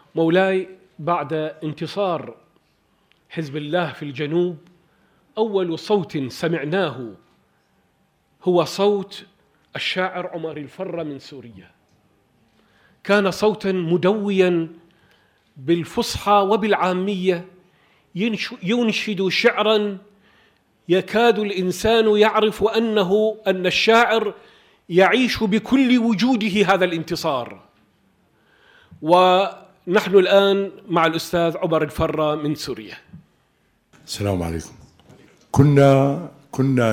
مولاي، بعد انتصار حزب الله في الجنوب، أول صوت سمعناه هو صوت الشاعر عمر الفرة من سوريا. كان صوتا مدويا بالفصحى وبالعامية، ينشد شعرا يكاد الإنسان يعرف أن الشاعر يعيش بكل وجوده هذا الانتصار. ونحن الآن مع الأستاذ عمر الفرة من سوريا. السلام عليكم. كنا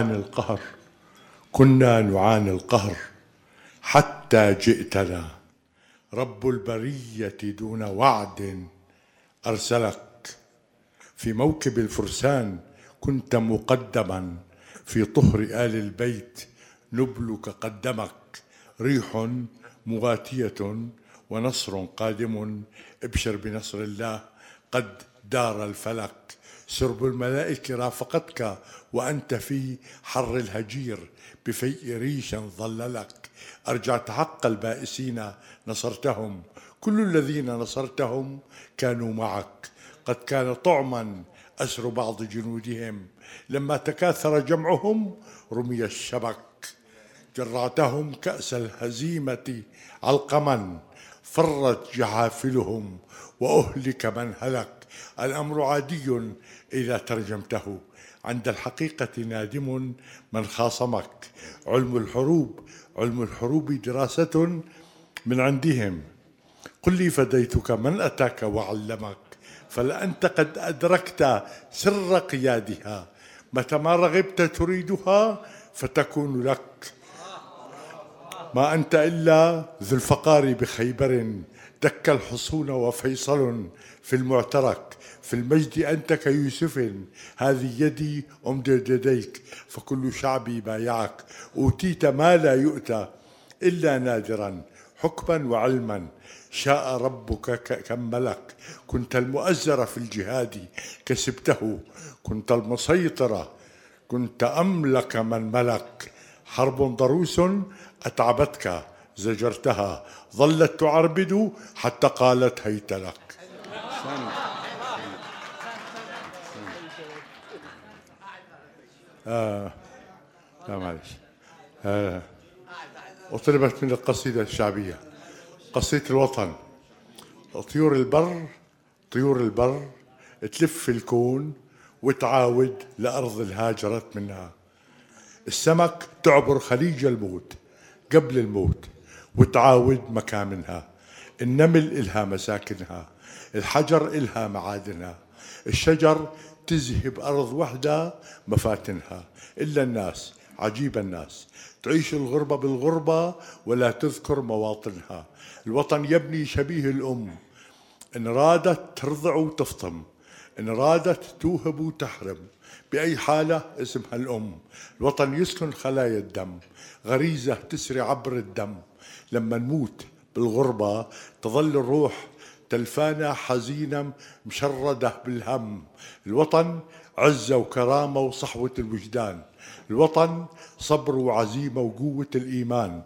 نعاني القهر حتى جئتنا. رب البرية دون وعد أرسلك. في موكب الفرسان كنت مقدما، في طهر آل البيت نبلك قدمك. ريح مغاتية ونصر قادم، ابشر بنصر الله قد دار الفلك. سرب الملائكة رافقتك وأنت في حر الهجير، بفيء ريش ظللك. أرجعت حق البائسين نصرتهم، كل الذين نصرتهم كانوا معك. قد كان طعما أسر بعض جنودهم، لما تكاثر جمعهم رمي الشبك. جرعتهم كأس الهزيمة علقما، فرت جحافلهم وأهلك من هلك. الأمر عادي إذا ترجمته، عند الحقيقة نادم من خاصمك. علم الحروب دراسة من عندهم. قل لي فديتك من أتاك وعلمك، فلأنت قد أدركت سر قيادها. متى ما رغبت تريدها فتكون لك. ما أنت إلا ذو الفقار بخيبر، دك الحصون وفيصل في المعترك. في المجد أنت كيوسف، هذه يدي أمدد يديك، فكل شعبي بايعك. أوتيت ما لا يؤتى إلا نادرا، حكما وعلما شاء ربك كملك. كنت المؤزر في الجهاد كسبته، كنت المسيطر، كنت أملك من ملك. حرب ضروس أتعبتك زجرتها، ظلت تعربد حتى قالت هيت لك. لا معلش. أطلبت من القصيدة الشعبية، قصيدة الوطن. طيور البر تلف الكون وتعاود لأرض الهاجرت منها. السمك تعبر خليج الموت قبل الموت وتعاود مكامنها. النمل إلها مساكنها، الحجر إلها معادنها. الشجر تذهب أرض وحدة مفاتنها. إلا الناس، عجيب الناس، تعيش الغربة بالغربة ولا تذكر مواطنها. الوطن يبني شبيه الأم، إن رادت ترضع وتفطم، إن رادت توهب وتحرم، بأي حالة اسمها الأم. الوطن يسكن خلايا الدم، غريزة تسري عبر الدم. لما نموت بالغربة تظل الروح تلفانة حزينة مشردة بالهم. الوطن عزة وكرامة وصحوة الوجدان. الوطن صبر وعزيمة وقوة الإيمان.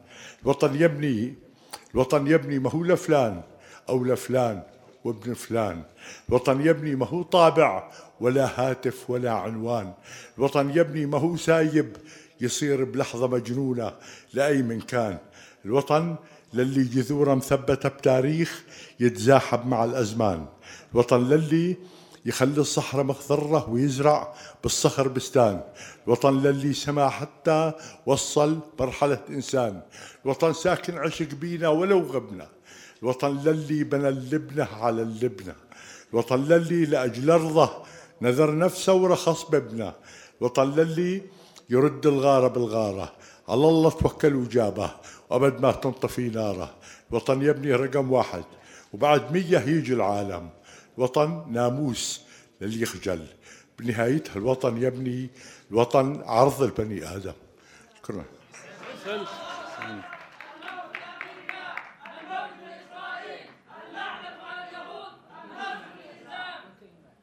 الوطن يبني ما هو لفلان أو لفلان وابن فلان. الوطن يبني ما هو طابع ولا هاتف ولا عنوان. الوطن يبني ما هو سايب يصير بلحظة مجنونة لأي من كان. الوطن للي جذوره مثبتة بتاريخ يتزاحب مع الأزمان. الوطن للي يخلي الصحراء مخضرة ويزرع بالصخر بستان. الوطن للي سما حتى وصل مرحلة إنسان. الوطن ساكن عشق بينا ولو غبنا. الوطن للي بنى اللبنة على اللبنة. الوطن للي لأجل أرضه نذر نفسه ورخص بابنه. الوطن للي يرد الغارة بالغارة، على الله توكل وجابه وأبد ما تنطفي ناره. الوطن يبني رقم واحد وبعد 100 يجي العالم. الوطن ناموس للي يخجل، بنهايتها الوطن يبني الوطن عرض البني آدم. شكرا.